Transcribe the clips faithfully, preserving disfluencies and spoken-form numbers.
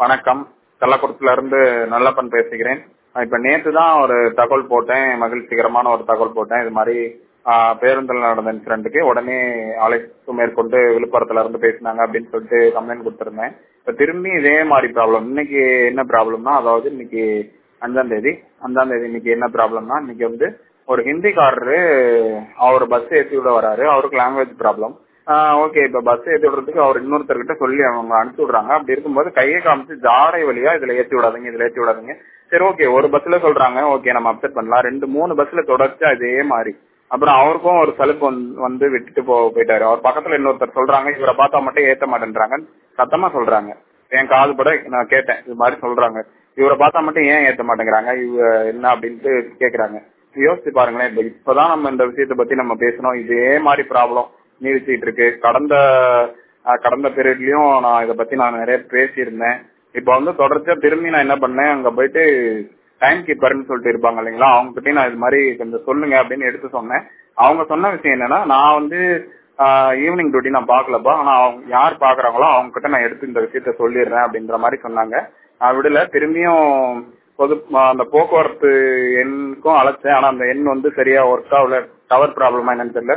வணக்கம். கள்ளக்குறிச்சில இருந்து நல்லப்பன் பேசுகிறேன். இப்ப நேத்து தான் ஒரு தகவல் போட்டேன், மகிழ்ச்சிகரமான ஒரு தகவல் போட்டேன். இது மாதிரி ஆஹ், பேருந்தில் நடந்த இன்சிடென்ட்டுக்கு உடனே அழைப்பு மேற்கொண்டு விழுப்புரத்துல இருந்து பேசினாங்க அப்படின்னு சொல்லிட்டு கம்ப்ளைண்ட் கொடுத்திருந்தேன். இப்ப திரும்பி இதே மாதிரி ப்ராப்ளம். இன்னைக்கு என்ன ப்ராப்ளம்னா, அதாவது இன்னைக்கு அஞ்சாம் தேதி அஞ்சாம் தேதி இன்னைக்கு என்ன ப்ராப்ளம்னா, இன்னைக்கு வந்து ஒரு ஹிந்திக்காரரு அவர் பஸ் ஏற்றி விட வராரு. அவருக்கு லாங்குவேஜ் ப்ராப்ளம். ஓகே, இப்ப பஸ் ஏற்றி விடுறதுக்கு அவர் இன்னொருத்தர்கிட்ட சொல்லி அவங்க அனுப்பிச்சு விடுறாங்க. அப்படி இருக்கும்போது கையை காமிச்சு ஜாடை வழியா இதுல ஏற்றி விடாதீங்க, இதுல ஏற்றி விடாதீங்க. சரி, ஓகே, ஒரு பஸ்ல சொல்றாங்க, ஓகே நம்ம அப்செட் பண்ணலாம். ரெண்டு மூணு பஸ்ல தொடர்ச்சியா இதே மாதிரி. அப்புறம் அவருக்கும் ஒரு சலுப்பு வந்து விட்டுட்டு போ போயிட்டாரு. அவர் பக்கத்துல இன்னொருத்தர் சொல்றாங்க, இவரை பார்த்தா மட்டும் ஏத்த மாட்டேன்றாங்க, சத்தமா சொல்றாங்க. என் காது பட நான் கேட்டேன், இது மாதிரி சொல்றாங்க, இவரை பார்த்தா மட்டும் ஏன் ஏத்த மாட்டேங்கிறாங்க, இவ என்ன அப்படின்ட்டு கேக்குறாங்க. யோசிச்சு பாருங்களேன். இப்ப இப்பதான் நம்ம இந்த விஷயத்தை பத்தி நம்ம பேசணும். இதே மாதிரி ப்ராப்ளம் நீடிச்சிட்டு இருக்கு. கடந்த கடந்த பீரியட்லயும் நான் இதை பத்தி நான் நிறைய பேசியிருந்தேன். இப்ப வந்து தொடர்ச்சியா திரும்பி நான் என்ன பண்ணேன், அங்க போயிட்டு டைம் கீப்பர்னு சொல்லிட்டு இருப்பாங்க இல்லைங்களா, அவங்க கிட்டே நான் இது மாதிரி கொஞ்சம் சொல்லுங்க அப்படின்னு எடுத்து சொன்னேன். அவங்க சொன்ன விஷயம் என்னன்னா, நான் வந்து ஈவினிங் டியூட்டி நான் பாக்கலப்பா, ஆனா அவங்க யார் பாக்குறாங்களோ அவங்க கிட்ட நான் எடுத்து இந்த விஷயத்த சொல்லிடுறேன் அப்படின்ற மாதிரி சொன்னாங்க. நான் விடல. திரும்பியும் பொது அந்த போக்குவரத்து எண்ணுக்கும் அழைச்சேன். ஆனா அந்த எண் வந்து சரியா ஒர்க் ஆகல. டவர் ப்ராப்ளமா என்னன்னு தெரியல.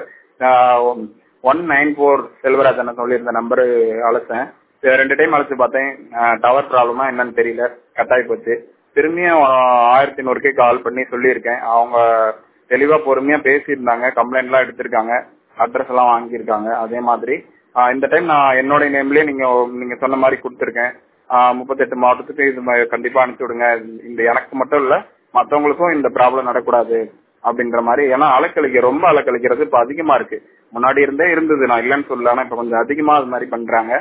ஒன் நைன் போர் செல்வராஜ் என்ன சொல்லியிருந்த நம்பரு அழைச்சேன். ரெண்டு டைம் அழைச்சு பார்த்தேன். டவர் ப்ராப்ளமா என்னன்னு தெரியல, கட்டாயி போச்சு. திரும்பியும் ஆயிரத்தி நூறுக்கே கால் பண்ணி சொல்லியிருக்கேன். அவங்க தெளிவா பொறுமையா பேசியிருந்தாங்க, கம்ப்ளைண்ட் எல்லாம் எடுத்திருக்காங்க, அட்ரஸ் எல்லாம் வாங்கியிருக்காங்க. அதே மாதிரி இந்த டைம் நான் என்னோட நேம்லயே நீங்க நீங்க சொன்ன மாதிரி கொடுத்துருக்கேன். முப்பத்தெட்டு மாவட்டத்துக்கு இது கண்டிப்பா அனுப்பிச்சு விடுங்க. இந்த எனக்கு மட்டும் இல்ல, மற்றவங்களுக்கும் இந்த ப்ராப்ளம் நடக்கூடாது அப்படின்ற மாதிரி. ஏன்னா அலைக்கழிக்க ரொம்ப அலைக்கழிக்கிறது இப்ப அதிகமா இருக்கு. முன்னாடி இருந்தே இருந்தது, நான் இல்லைன்னு சொல்லல, ஆனா இப்ப கொஞ்சம் அதிகமா அது மாதிரி பண்றாங்க.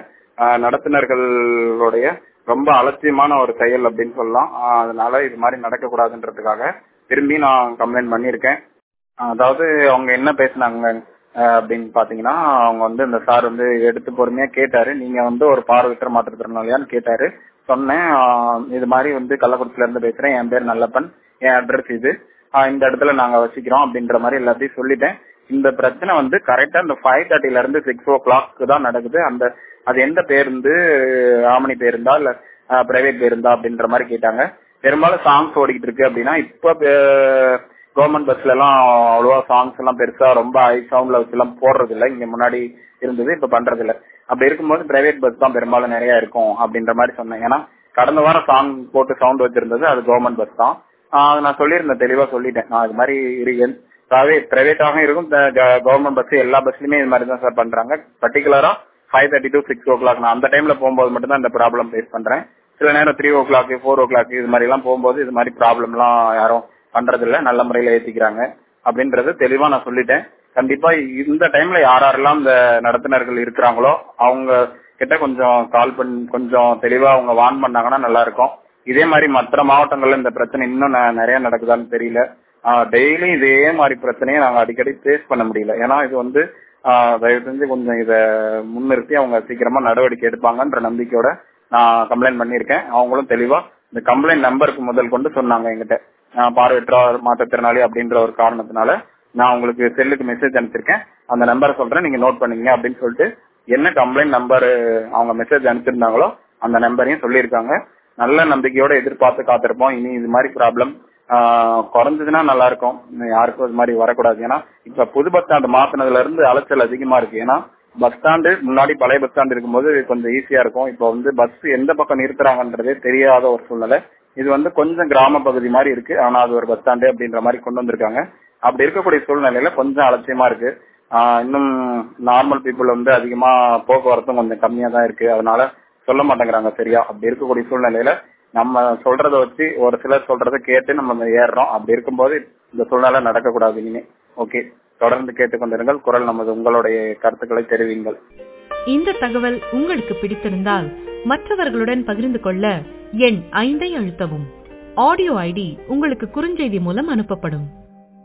நடத்துனர்களுடைய ரொம்ப அலட்சியமான ஒரு செயல் அப்படின்னு சொல்லலாம். அதனால இது மாதிரி நடக்க கூடாதுன்றதுக்காக திரும்பி நான் கம்ப்ளைண்ட் பண்ணிருக்கேன். அதாவது அவங்க என்ன பேசினாங்க அப்படின்னு பாத்தீங்கன்னா, அவங்க வந்து இந்த சார் வந்து எடுத்து பொறுமையா கேட்டாரு. நீங்க வந்து ஒரு பார்வையற்ற மாற்றுத்திறனாளியான்னு கேட்டாரு. சொன்னேன், இது மாதிரி வந்து கள்ளக்குறிச்சில இருந்து பேசுறேன், என் பேர் நல்லப்பன், என் அட்ரஸ் இது, இந்த இடத்துல நாங்க வசிக்கிறோம் அப்படின்ற மாதிரி எல்லாத்தையும் சொல்லிட்டேன். இந்த பிரச்சனை வந்து கரெக்டா இந்த ஃபைவ் தேர்ட்டில இருந்து சிக்ஸ் ஓ கிளாக்கு தான் நடக்குது. அந்த அது எந்த பேருந்து, ஆமணி பேருந்தா இல்ல பிரைவேட் பேருந்தா அப்படின்ற மாதிரி கேட்டாங்க. பெரும்பாலும் சாங்ஸ் ஓடிக்கிட்டு இருக்கு அப்படின்னா, இப்ப கவர்மெண்ட் பஸ்ல எல்லாம் அவ்வளவா சாங்ஸ் எல்லாம் பெருசா ரொம்ப ஹை சவுண்ட்ல வச்சு எல்லாம் போடுறது இல்ல. இங்க முன்னாடி இருந்தது, இப்ப பண்றது இல்ல. அப்படி இருக்கும்போது பிரைவேட் பஸ் தான் பெரும்பாலும் நிறைய இருக்கும் அப்படின்ற மாதிரி சொன்னேன். ஏன்னா கடந்த வாரம் சாங் போட்டு சவுண்ட் வச்சிருந்தது அது கவர்மெண்ட் பஸ் தான். அது நான் சொல்லியிருந்தேன், தெளிவா சொல்லிட்டேன். நான் இது மாதிரி பிரைவேட்டாக இருக்கும் கவர்மெண்ட் பஸ் எல்லா பஸ்லயுமே இது மாதிரி தான் சார் பண்றாங்க. பர்டிகுலரா five thirty to six o'clock நான் அந்த டைம்ல போகும்போது மட்டும் தான் இந்த ப்ராப்ளம் ஃபேஸ் பண்றேன். சில நேரம் three o'clock four o'clock இது மாதிரி எல்லாம் போகும்போது இது மாதிரி ப்ராப்ளம் எல்லாம் யாரும் பண்றது இல்ல, நல்ல முறையில ஏத்திக்கிறாங்க அப்படின்றது தெளிவா நான் சொல்லிட்டேன். கண்டிப்பா இந்த டைம்ல யாரெல்லாம் இந்த நடத்துனர்கள் இருக்கிறாங்களோ அவங்க கிட்ட கொஞ்சம் கால் பண்ணி கொஞ்சம் தெளிவா அவங்க வார்ன் பண்ணாங்கன்னா நல்லா இருக்கும். இதே மாதிரி மற்ற மாவட்டங்கள்ல இந்த பிரச்சனை இன்னும் நிறைய நடக்குதான்னு தெரியல. டெய்லி இதே மாதிரி பிரச்சனையை நாங்க அடிக்கடி ஃபேஸ் பண்ண முடியல. ஏன்னா இது வந்து தயவு செஞ்சு கொஞ்சம் இதை முன்னிறுத்தி அவங்க சீக்கிரமா நடவடிக்கை எடுப்பாங்கன்ற நம்பிக்கையோட நான் கம்ப்ளைண்ட் பண்ணிருக்கேன். அவங்களும் தெளிவா இந்த கம்ப்ளைண்ட் நம்பருக்கு முதல் கொண்டு சொன்னாங்க என்கிட்ட. பார்வையற்ற மாற்றுத்திறனாளி அப்படின்ற ஒரு காரணத்தினால நான் உங்களுக்கு செல்லுக்கு மெசேஜ் அனுப்பிச்சிருக்கேன், அந்த நம்பரை சொல்றேன், நீங்க நோட் பண்ணீங்க அப்படின்னு சொல்லிட்டு என்ன கம்ப்ளைண்ட் நம்பர் அவங்க மெசேஜ் அனுப்பிச்சிருந்தாங்களோ அந்த நம்பரையும் சொல்லியிருக்காங்க. நல்ல நம்பிக்கையோட எதிர்பார்த்து காத்திருப்போம். இனி இது மாதிரி ப்ராப்ளம் குறைஞ்சதுன்னா நல்லா இருக்கும், யாருக்கும் இது மாதிரி வரக்கூடாது. ஏன்னா இப்ப புது பஸ் ஸ்டாண்ட் மாத்தினதுல இருந்து அலைச்சல் அதிகமா இருக்கு. ஏன்னா பஸ் ஸ்டாண்டு முன்னாடி பழைய பஸ் ஸ்டாண்ட் இருக்கும்போது கொஞ்சம் ஈஸியா இருக்கும். இப்ப வந்து பஸ் எந்த பக்கம் நிறுத்துறாங்கன்றதே தெரியாத ஒரு சூழ்நிலை. இது வந்து கொஞ்சம் கிராம பகுதி மாதிரி இருக்கு, ஆனா அது ஒரு பஸ் ஸ்டாண்டு அப்படின்ற மாதிரி கொண்டு வந்திருக்காங்க. அப்படி இருக்கக்கூடிய சூழ்நிலையில கொஞ்சம் அலட்சியமா இருக்கு. இன்னும் நார்மல் பீப்புள் வந்து அதிகமா போக்குவரத்தும் கொஞ்சம் கம்மியா தான் இருக்கு, அதனால சொல்ல மாட்டேங்கிறாங்க சரியா. அப்படி இருக்கக்கூடிய சூழ்நிலையில நம்ம சொல்றத வச்சு ஒரு சிலர் சொல்றதை கேட்டு நம்ம ஏறுறோம். அப்படி இருக்கும்போது இந்த சூழ்நிலை நடக்கக்கூடாது இனிமே. ஓகே, தொடர்ந்து கேட்டுக்கொண்டிருங்கள். குரல் நமது உங்களுடைய கருத்துக்களை தெரிவிங்கள். இந்த தகவல் உங்களுக்கு பிடித்திருந்தால் மற்றவர்களுடன் பகிர்ந்து கொள்ள எண் ஐந்தை அழுத்தவும். ஆடியோ ஐடி உங்களுக்கு குறுஞ்செய்தி மூலம் அனுப்பப்படும்.